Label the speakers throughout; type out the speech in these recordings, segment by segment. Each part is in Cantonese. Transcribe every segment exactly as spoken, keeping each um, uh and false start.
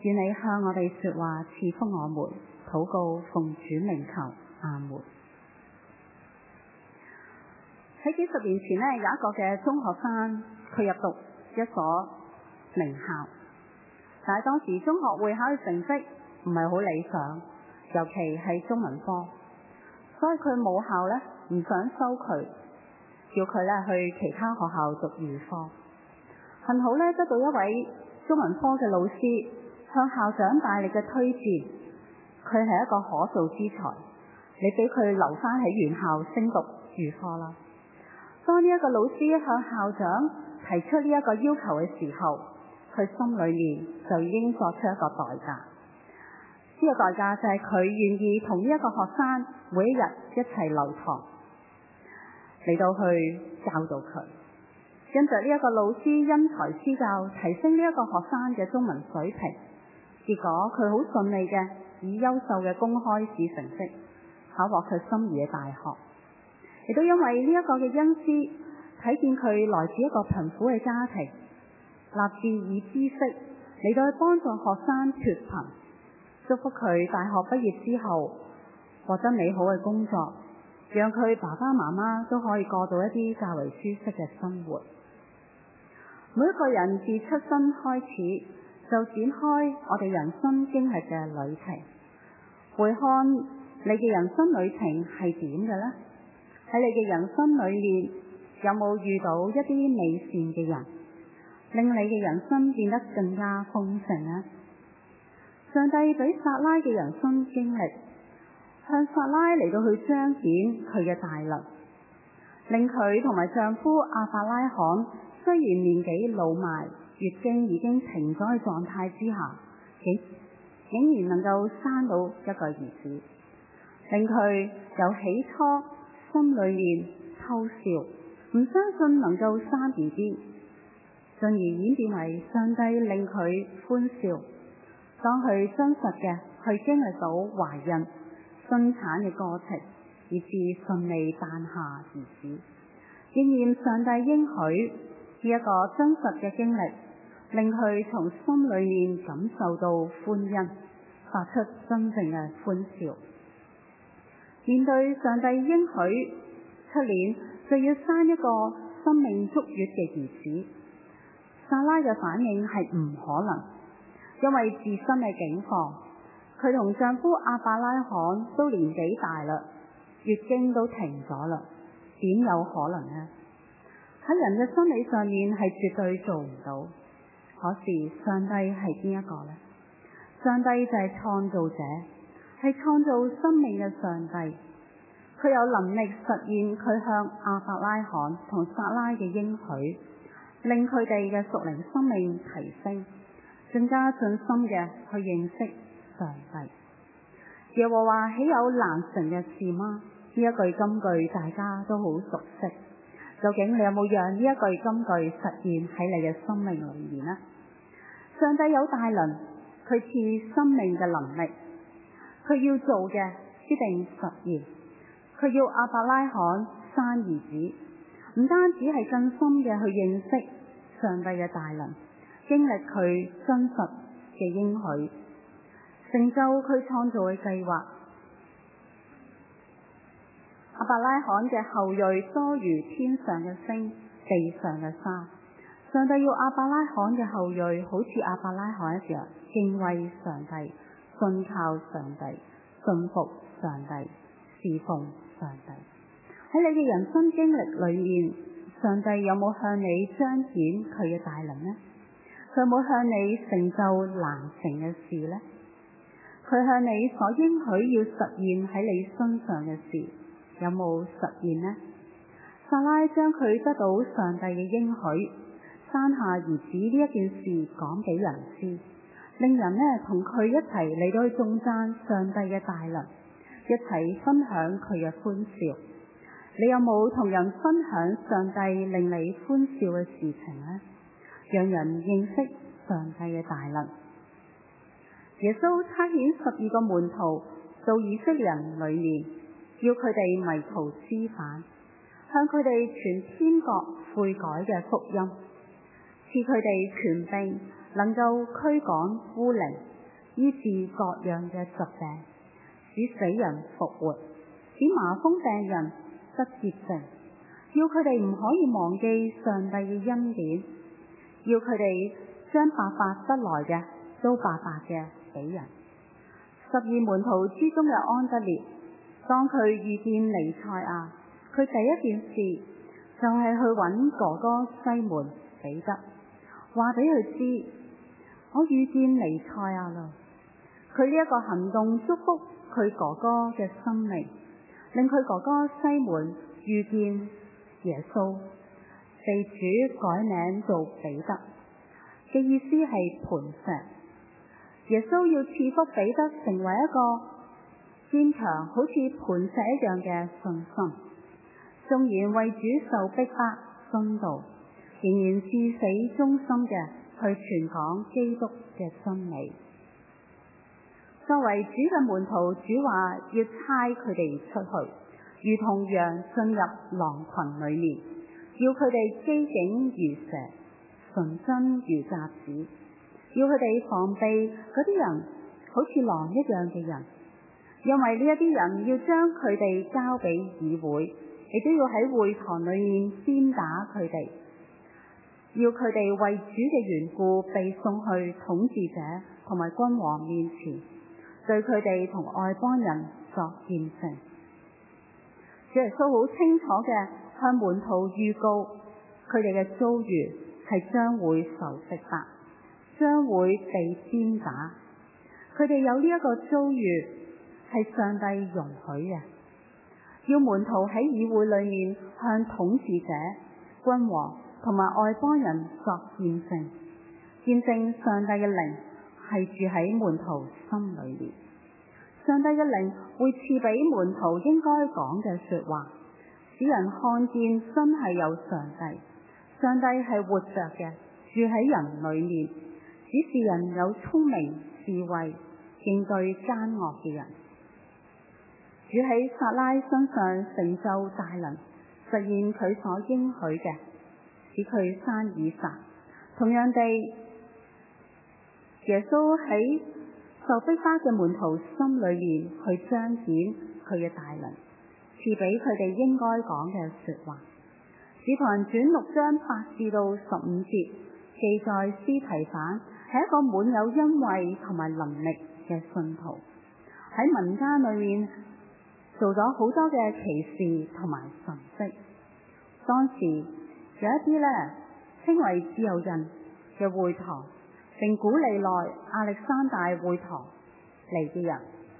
Speaker 1: 願你向我哋說話，賜福我們。禱告奉主名求，阿門。喺幾十年前呢，有一個嘅中學生，佢入讀一所名校，但係當時中學會考嘅成績唔係好理想，尤其係中文科，所以佢母校呢唔想收佢，叫佢呢去其他學校讀預科。幸好呢，得到一位中文科嘅老師向校長大力嘅推薦，佢係一個可造之才，你俾佢留翻喺原校升讀預科啦。當呢一個老師向校長提出呢一個要求嘅時候，佢心裏面就已經作出一個代價。呢個代價就係佢願意同呢一個學生每一日一齊留堂，嚟到去教導佢。跟着呢一個老師因材施教，提升呢一個學生嘅中文水平，結果佢好順利嘅以優秀嘅公開試成績考獲佢心儀嘅大學。亦都因為呢一個嘅恩師睇見佢來自一個貧苦嘅家庭，立志以知識嚟到去幫助學生脫貧，祝福佢大學畢業之後獲得美好嘅工作，讓佢爸爸媽媽都可以過到一啲較為舒適嘅生活。每一個人自出生開始就展開我哋人生經歷嘅旅程，回看你嘅人生旅程係點嘅呢？喺你嘅人生裏面有冇遇到一啲美善嘅人，令你嘅人生變得更加豐盛呢？上帝俾撒拉嘅人生經歷，向撒拉嚟到去彰顯佢嘅大能，令佢同埋丈夫亞伯拉罕雖然年紀老邁，月經已經停咗嘅狀態之下，竟竟然能夠生到一個兒子，令佢由起初心裏面偷笑，唔相信能夠生 B B， 進而演變為上帝令佢歡笑。當佢真實嘅去經歷到懷孕、生產嘅過程，以致順利誕下兒子，應驗上帝應許呢一個真實嘅經歷，令佢從心裏面感受到歡欣，發出真正嘅歡笑。面對上帝應許出年就要生一個生命足月嘅兒子，撒拉嘅反應係唔可能，因為自身嘅境況，佢同丈夫亞伯拉罕都年紀大啦，月經都停咗啦，點有可能呢？喺人嘅心理上面係絕對做唔到。可是上帝係邊一個呢？上帝就係創造者，係創造生命嘅上帝。佢有能力實現佢向亞伯拉罕同撒拉嘅應許，令佢哋嘅屬靈生命提升，更加盡心嘅去認識上帝。耶和華豈有難成嘅事嗎？呢一句金句大家都好熟悉。究竟你有冇讓呢一句金句實現喺你嘅生命裏面呢？上帝有大能，佢賜生命嘅能力，佢要做嘅必定實現。佢要亞伯拉罕生兒子，唔單止係更深嘅去認識上帝嘅大能，經歷佢真實嘅應許，成就佢創造嘅計劃。亞伯拉罕嘅後裔多如天上嘅星，地上嘅沙。上帝要亞伯拉罕嘅後裔好似亞伯拉罕一樣敬畏上帝，信靠上帝，信服上帝，侍奉上帝。喺你嘅人生經歷裏面，上帝有冇向你彰顯佢嘅大能呢？佢有冇向你成就難成嘅事呢？佢向你所應許要實現喺你身上嘅事，有冇實現呢？撒拉將佢得到上帝嘅應許，生下兒子呢一件事講俾人知，令人呢同佢一齊嚟到去頌讚上帝嘅大能，一齊分享佢嘅歡笑。你有冇同人分享上帝令你歡笑嘅事情呢？讓人認識上帝嘅大能。耶穌差遣十二個門徒到以色列人裏面，要佢哋迷途知返，向佢哋傳天國悔改嘅福音，賜佢哋權柄能夠驅趕污靈，醫治各樣嘅疾病，使死人復活，使麻風病人得潔淨，要佢哋唔可以忘記上帝嘅恩典，要佢哋將白白得來嘅都白白嘅俾人。十二門徒之中嘅安德烈，當佢遇見彌賽亞，佢第一件事就係去揾哥哥西門彼得，話俾佢知我遇見彌賽亞啦。佢呢一個行動祝福佢哥哥嘅生命，令佢哥哥西門遇見耶穌，被主改名做彼得嘅意思係磐石。耶穌要賜福彼得成為一個堅強好似磐石一樣嘅信心，縱然為主受逼迫殉道，仍然至死忠心嘅去傳講基督嘅真理。作為主嘅門徒，主話要差佢哋出去，如同羊進入狼群裏面，要佢哋機警如蛇，純真如鴿子，要佢哋防備嗰啲人好似狼一樣嘅人，因為呢一啲人要將佢哋交俾議會，亦都要喺會堂裏面鞭打佢哋，要佢哋為主嘅緣故被送去統治者同埋君王面前，對佢哋同外邦人作見證。主耶穌好清楚嘅向門徒預告，佢哋嘅遭遇係將會受逼迫，將會被鞭打。佢哋有呢一個遭遇係上帝容許嘅，要門徒喺議會裏面向統治者、君王同埋外邦人作見證，見證上帝嘅靈係住喺門徒心裏面。上帝嘅靈會賜俾門徒應該講嘅說話，使人看見真係有上帝，上帝係活着嘅，住喺人裏面，指示人有聰明智慧應對奸惡嘅人。主喺撒拉身上成就大能，實現佢所應許嘅，使佢生以撒。同樣地，耶穌喺受逼迫嘅門徒心裏面去彰顯佢嘅大能，賜俾佢哋應該講嘅說話。使徒行傳六章八至到十五節記載，司提反係一個滿有恩惠同埋能力嘅信徒，喺民間裏面做咗好多嘅奇事同埋神蹟。當時有一啲咧稱為自由人嘅會堂，並古利奈亞歷山大會堂嚟嘅人，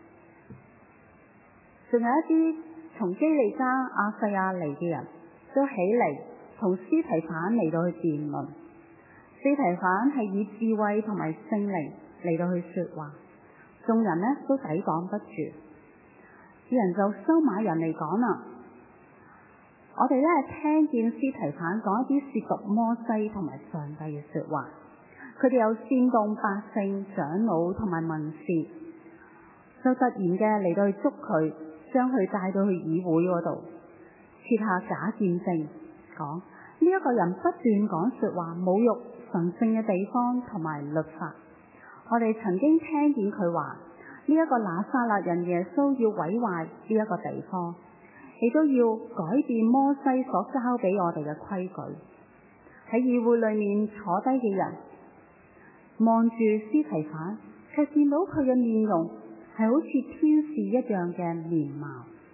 Speaker 1: 仲有一啲從基利家亞細亞嚟嘅人，都起嚟同司提反嚟到去辯論。司提反係以智慧同埋聖靈嚟到去說話，眾人呢都抵擋不住，啲人就收買人嚟講啦。我哋咧聽見司提反講一啲涉及摩西同埋上帝嘅說話，佢哋有煽動百姓、長老同埋文士，就突然嘅嚟到去捉佢，將佢帶到去議會嗰度，設下假見證，講呢一個人不斷講說話，侮辱神聖嘅地方同埋律法。我哋曾經聽見佢話呢一個拿撒勒人耶穌要毀壞呢一個地方，亦都要改變摩西所交俾我哋嘅規矩。喺議會裏面坐低嘅人望住司提反，卻見到佢嘅面容係好似天使一樣嘅面貌。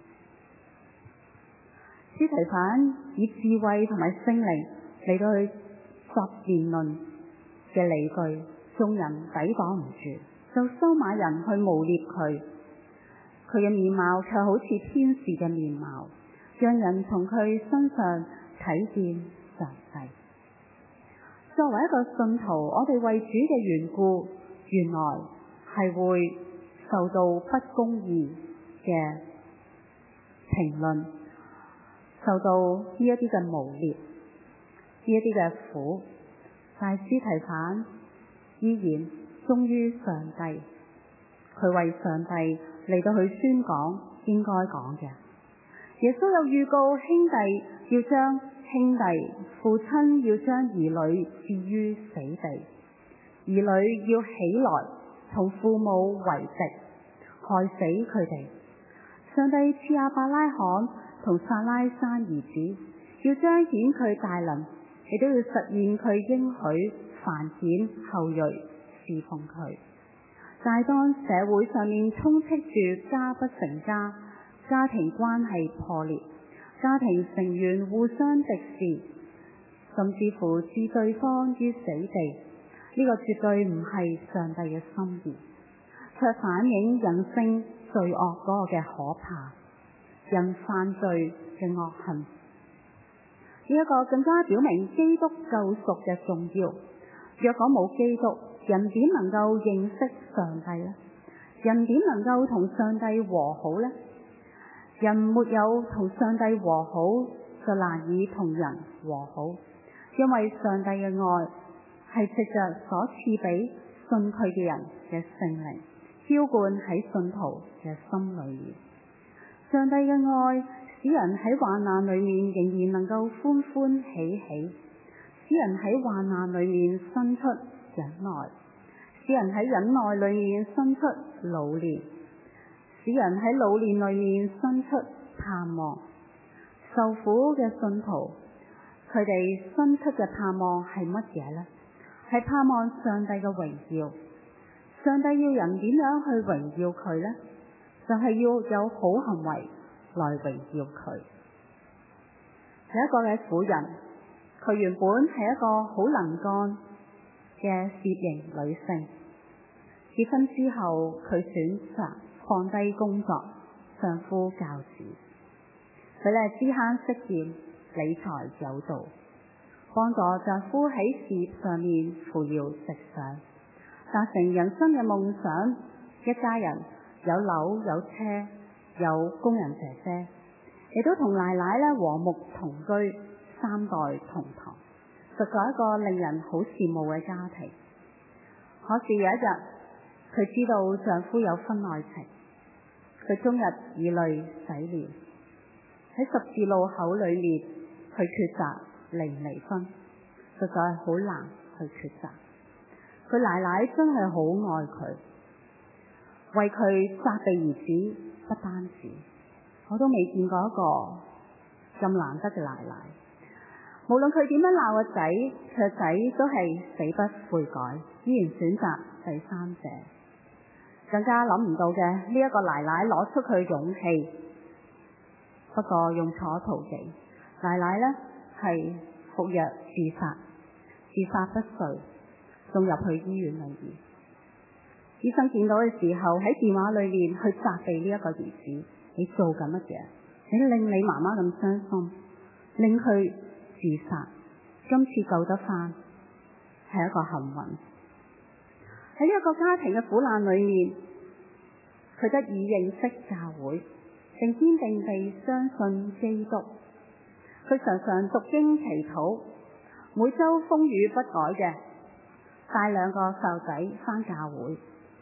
Speaker 1: 司提反以智慧同埋聖靈嚟到去作辯論嘅理據，眾人抵擋唔住，就收買人去誣衊佢。佢嘅面貌卻好似天使嘅面貌，讓人從佢身上睇見上帝。作為一個信徒，我哋為主嘅緣故，原來係會受到不公義嘅評論，受到呢一啲嘅誣衊，呢一啲嘅苦。但係司提反依然忠於上帝，佢為上帝嚟到去宣講應該講嘅。耶穌又預告兄弟要將兄弟，父親要將兒女置於死地。 兒女要起來同父母為敵，害死佢哋。上帝賜亞伯拉罕同撒拉生兒子，要彰顯佢大能，亦都要實現佢應許繁衍後裔，侍奉佢。但係當社會上面充斥住家不成家，家庭關係破裂，家庭成員互相敵視，甚至乎置對方於死地，呢、這個絕對唔係上帝嘅心意，卻反映人性罪惡嗰個嘅可怕，人犯罪嘅惡行。呢、這、一個更加表明基督救贖嘅重要。若果冇基督，人點能夠認識上帝呢？人點能夠同上帝和好呢？人沒有同上帝和好，就難以同人和好，因為上帝嘅愛係藉着所賜俾信佢嘅人嘅聖靈，澆灌喺信徒嘅心裏面。上帝嘅愛使人喺患難裏面仍然能夠歡歡喜喜，使人喺患難裏面生出忍耐，使人喺忍耐裏面生出老練，使人喺老練裏面生出盼望。受苦嘅信徒，佢哋生出嘅盼望係乜嘢呢？係盼望上帝嘅榮耀。上帝要人點樣去榮耀佢呢？就係、是、要有好行為來榮耀佢。係一個嘅婦人，佢原本係一個好能幹嘅事業型女性，結婚之後佢選擇放低工作，相夫教子。佢咧知慳識儉，理財有道，幫助丈夫喺事業上面扶搖直上，達成人生嘅夢想。一家人有樓有車，有工人姐姐，亦都同奶奶咧和睦同居，三代同堂，實在一個令人好羨慕嘅家庭。可是有一日，佢知道丈夫有婚外情，佢終日以淚洗面。喺十字路口裏面，佢抉擇離唔離婚，實在係好難去抉擇。佢奶奶真係好愛佢，為佢責備兒子不單止，我都未見過一個咁難得嘅奶奶。無論佢點樣鬧個仔，佢個仔都係死不悔改，依然選擇第三者。更加諗唔到嘅，呢一個奶奶攞出佢勇氣，不過用錯途徑。奶奶呢係服藥自殺，自殺不遂，送入去醫院裏面。醫生見到嘅時候，喺電話裏面去責備呢一個兒子：你做緊乜嘢？你令你媽媽咁傷心，令佢自殺。今次救得翻，係一個幸運。喺呢一個家庭嘅苦難裏面，佢得以認識教會，並堅定地相信基督。佢常常讀經祈禱，每周風雨不改嘅帶兩個細路仔返教會。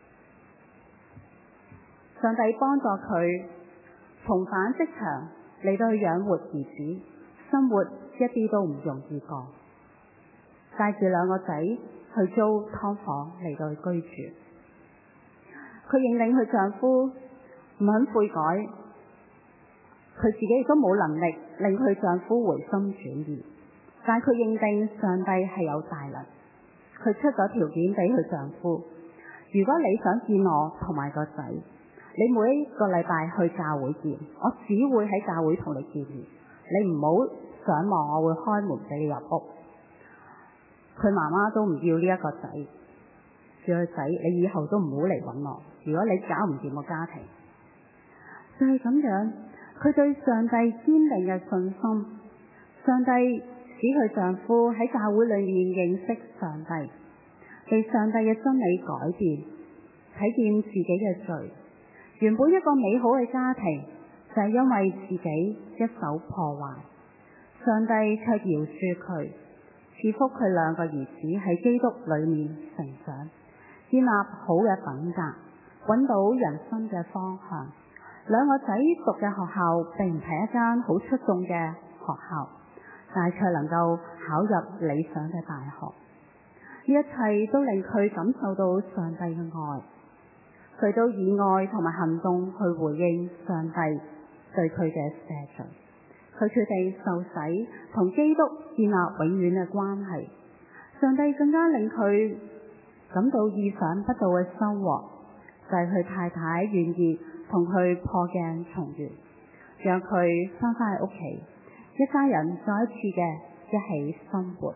Speaker 1: 上帝幫助佢重返職場，嚟到去養活兒子，生活一啲都唔容易過。帶住兩個仔去租劏房嚟到去居住。佢認定佢丈夫唔肯悔改，佢自己亦都冇能力令佢丈夫回心轉意。但佢認定上帝係有大能，佢出咗條件俾佢丈夫：如果你想見我同埋個仔，你每一個禮拜去教會見我，只會喺教會同你見面，你唔好想望我會開門俾你入屋。佢媽媽都唔要呢一個仔，叫佢仔，你以後都唔好嚟揾我，如果你搞唔掂個家庭。就係咁樣，佢對上帝堅定嘅信心，上帝使佢丈夫喺教會裏面認識上帝，被上帝嘅真理改變，睇見自己嘅罪。原本一個美好嘅家庭，就係因為自己一手破壞，上帝卻饒恕佢，賜福佢兩個兒子喺基督裏面成長，建立好嘅品格，揾到人生嘅方向。兩個仔讀嘅學校並唔係一間好出眾嘅學校，但係卻能夠考入理想嘅大學。 呢一切都令佢感受到上帝嘅愛，佢都以愛同埋行動去回應上帝對佢嘅赦罪。佢決定受洗，同基督建立永遠嘅關係。上帝更加令佢感到意想不到嘅收穫，就係佢太太願意同佢破鏡重圓，讓佢翻返去屋企，一家人再一次嘅一起生活。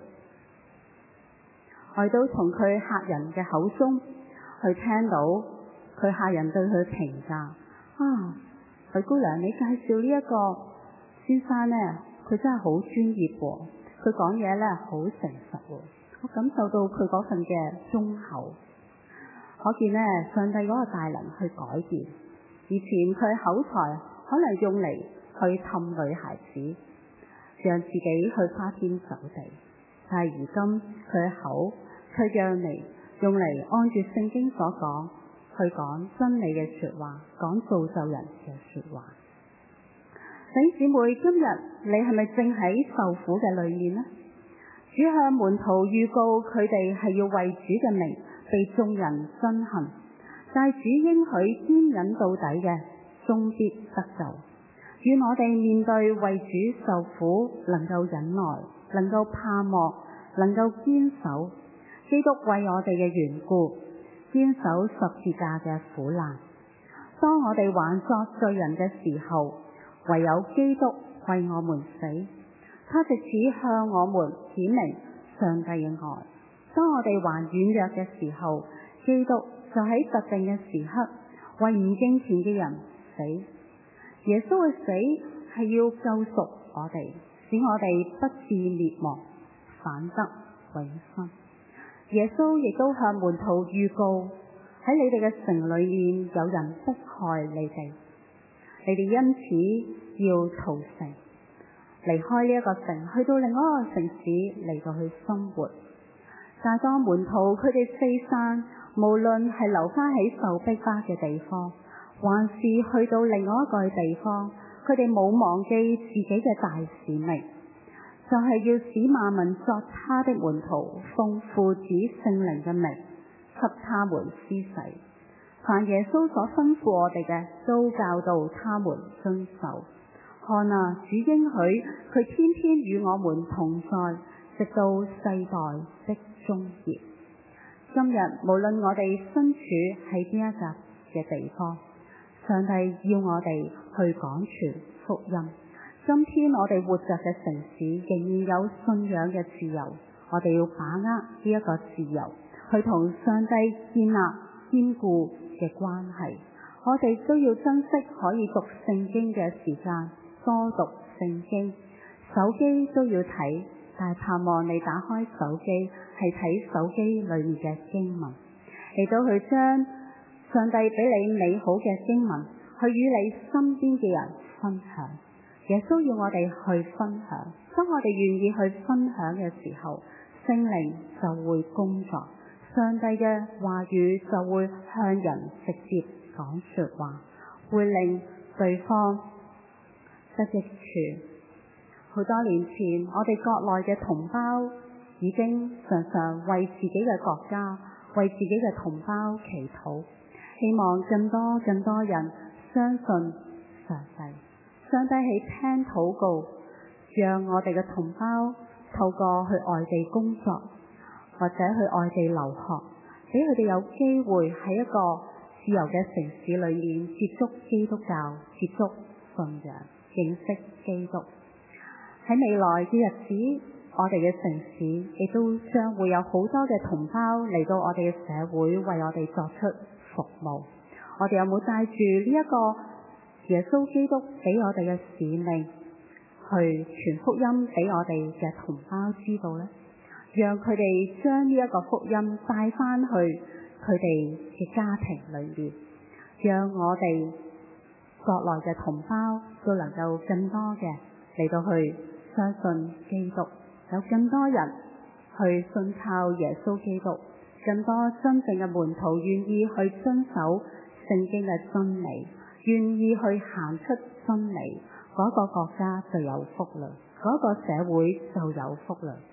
Speaker 1: 我亦都從佢客人嘅口中去聽到佢客人對佢評價啊，許姑娘，你介紹呢一個先生呢，佢真係好專業喎，佢講嘢呢好誠實喎，我感受到佢嗰份嘅忠厚，可見呢上帝嗰個大能去改變。以前佢口才可能用嚟去氹女孩子，讓自己去花天酒地，但係如今佢嘅口卻讓嚟用嚟按住聖經所講去講真理嘅說話，講造就人嘅說話。弟兄姊妹，今日你係咪正喺受苦嘅裏面呢？主向門徒預告佢哋係要為主嘅名被眾人憎恨，但係主應許堅忍到底嘅終必得救。願我哋面對為主受苦，能夠忍耐，能夠盼望，能夠堅守基督為我哋嘅緣故，堅守十字架嘅苦難。當我哋還作罪人嘅時候，唯有基督為我們死，他藉此向我們顯明上帝嘅愛。當我哋還軟弱嘅時候，基督就喺特定嘅時刻為唔敬虔嘅人死。耶穌嘅死係要救贖我哋，使我哋不致滅亡，反得永生。耶穌亦都向門徒預告，喺你哋嘅城裏面有人迫害你哋，你哋因此要逃城，離開呢一個城，去到另外一個城市嚟到去生活。但係當門徒佢哋四散，無論係留翻喺受逼迫嘅地方，還是去到另外一個地方，佢哋冇忘記自己嘅大使命，就係要使萬民作他的門徒，奉父子聖靈嘅名給他們施洗。凡耶穌所吩咐我哋嘅，都教導他們遵守。看啊，主應許佢天天與我們同在，直到世代的終結。今日無論我哋身處喺邊一格嘅地方，上帝要我哋去廣傳福音。今天我哋活着嘅城市仍然有信仰嘅自由，我哋要把握呢一個自由，去同上帝建立堅固嘅關係。我哋都要珍惜可以讀聖經嘅時間，多讀聖經。手機都要睇，但係盼望你打開手機係睇手機裏面嘅經文，嚟到去將上帝俾你美好嘅經文去與你身邊嘅人分享。耶穌要我哋去分享，當我哋願意去分享嘅時候，聖靈就會工作，上帝嘅話語就會向人直接講說話，會令對方得益處。好多年前，我哋國內嘅同胞已經常常為自己嘅國家、為自己嘅同胞祈禱，希望更多更多人相信上帝。上帝喺聽禱告，讓我哋嘅同胞透過去外地工作或者去外地留學，俾佢哋有機會喺一個自由嘅城市裏面接觸基督教、接觸信仰、認識基督。喺未來嘅日子，我哋嘅城市亦都將會有好多嘅同胞嚟到我哋嘅社會，為我哋作出服務。我哋有冇帶住呢一個耶穌基督俾我哋嘅使命，去傳福音俾我哋嘅同胞知道呢？讓佢哋將呢一個福音帶翻去佢哋嘅家庭裏面，讓我哋國內嘅同胞都能夠更多嘅嚟到去相信基督，有更多人去信靠耶穌基督，更多真正嘅門徒願意去遵守聖經嘅真理，願意去行出真理，嗰個國家就有福啦，嗰個社會就有福啦。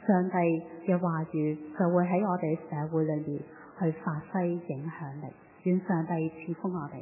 Speaker 1: 上帝嘅話語就會喺我哋社會裏面去發揮影響力。願上帝賜福我哋。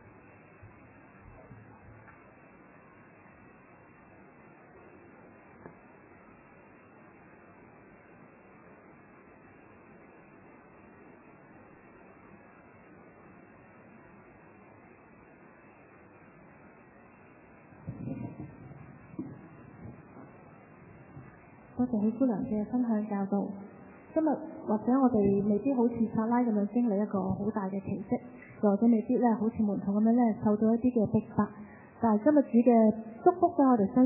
Speaker 2: 多謝許姑娘嘅分享教導。今日或者我哋未必好似撒拉咁樣經歷一個好大嘅奇蹟，又或者未必咧好似門徒咁樣咧受到一啲嘅逼迫，但係今日主嘅祝福俾我哋相